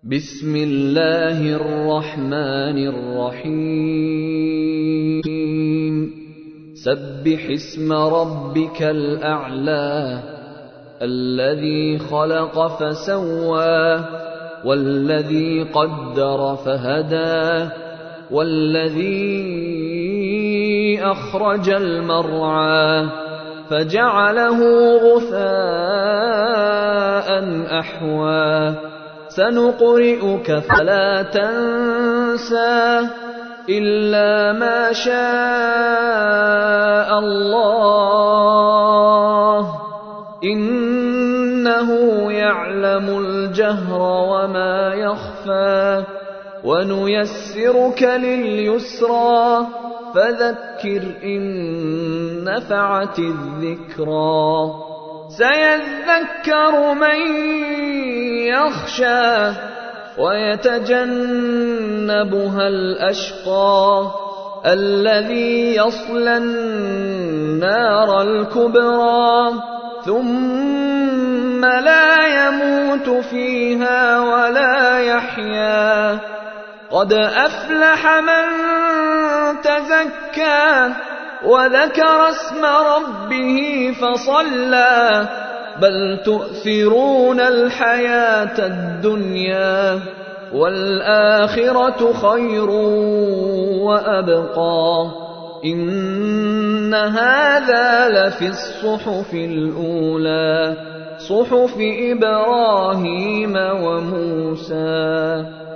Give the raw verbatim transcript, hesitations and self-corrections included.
بسم اللہ الرحمن الرحیم سبح اسم ربک الاعلی الذی خلق فسوى والذی قدر فهدى والذی اخرج المرعى فجعله غثاء احوى سنقرئك فلا تنسى إلا ما شاء الله إنه يعلم الجهر وما يخفى ونيسرك لليسرى فذكر إن نفعت الذكرى سيذكر من يخشى ويتجنبها الأشقى الذي يصلى النار الكبرى ثم لا يموت فيها ولا يحيا قد أفلح من تزكى وذكر اسم ربه فصلى بل تؤثرون الحياة الدنيا والآخرة خير وأبقى إن هذا لفي الصحف الأولى صحف إبراهيم وموسى